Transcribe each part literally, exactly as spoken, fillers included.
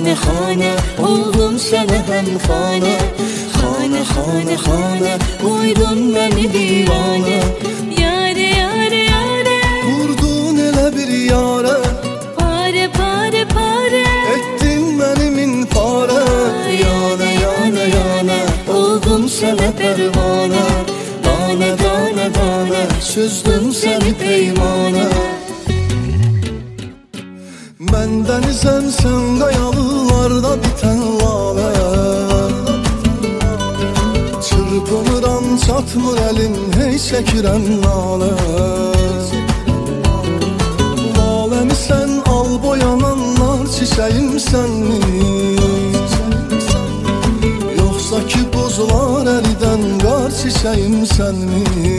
Hane hane oldum sana hem fane. Hane hane hane koydun beni divane. Yare yare yare vurdun elə bir yara. Pare pare pare ettin benimin pare. Yana yana yana oldum sana pervane. Dane dane dane süzdüm seni peymana. Ben denizem sen qayalıqlarda bitən lalə. Çırpınıram çatmır əlim hey çəkirəm nalə. Laləmi sən al boyananlar çiçəyim sənmi? Yoxsa ki buzlar əridən qar çiçəyim sənmi?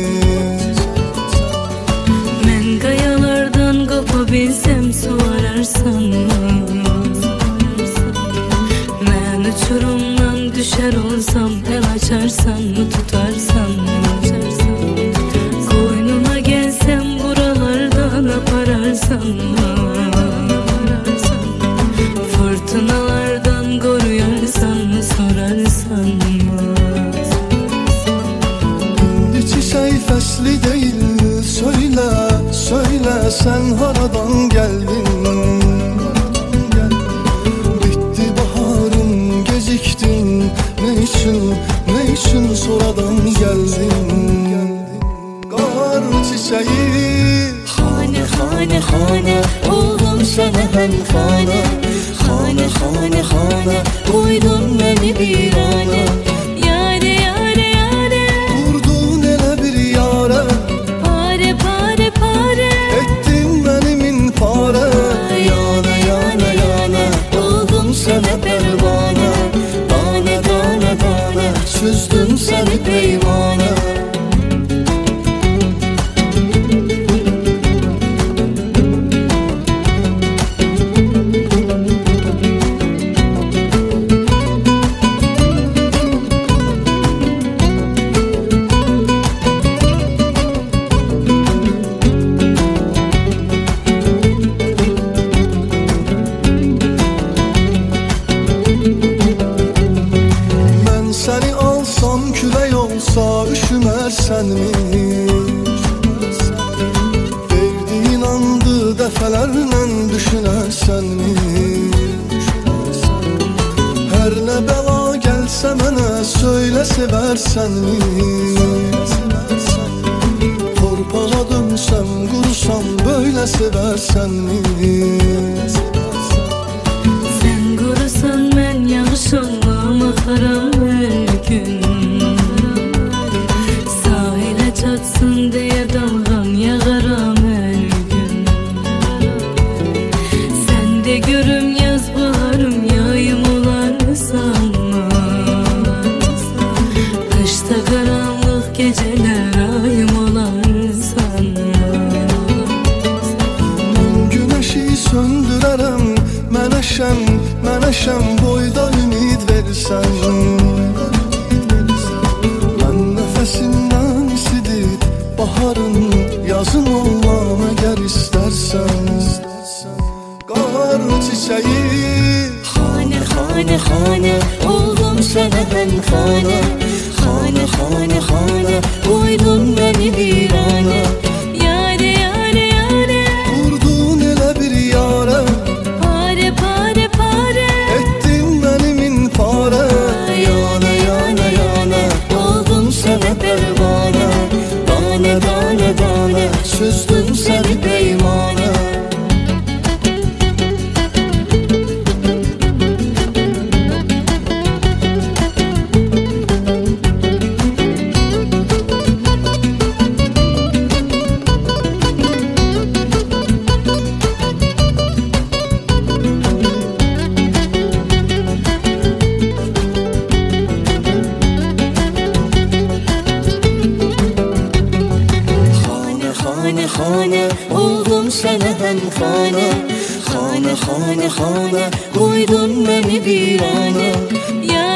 Mən qayalardan qapa bilsəm su ararsan mı? Mən uçurumdan düşər olsam el açarsan mı, tutarsan mı? Koynuma gelsəm buralardan apararsan mı? Fırtınalardan koruyarsan mı, sorarsan mı? İndi çiçək fəsli deyil, söylə, söylə sən haradan gəldin? Bitti baharım, gecikdin, nə üçün, nə üçün sonradan gəldin? Qar çiçəyi Hane hane hane oldum sana hem fane. Hane hane hane koydun beni virane. Yare yare yare vurdun elə bir yara. pare pare pare ettin benimin pare. Yana yana yana oldum sana pervane. Dane dane dane süzdüm seni peymana. Səni alsam külək olsa üşümərsənmi? Verdiyin andı dəfələrlə düşünərsənmi? Hər nə bəla gəlsə mənə söylə sevərsənmi? Torpağa dönsəm, qurusam böylə sevərsənmi? Sen kurusan ben yağış olmam, axaram her gün. Sahile çatsın diye dalğam yağaram her gün. Sen de görüm yaz baharım yayım olar sanma. Kışta karanlık geceler ayım olar sanma. Güneşi söndürərəm, mənəşəm, mənəşəm boyda ümid versən. Mən nəfəsindən isidib baharın, yazın olmam əgər istərsən. Qar çiçəyi Hane hane hane oldum sana hem fane. Hane hane hane koydun beni virane. Yare yare yare vurdun elə bir yara. pare pare pare ettin benimin pare. Yana yana yana oldum sana pervane. Dane dane dane süzdüm seni peymana. Hane hane oldum sana hem fane. Hane hane hane koydun beni virane. Ya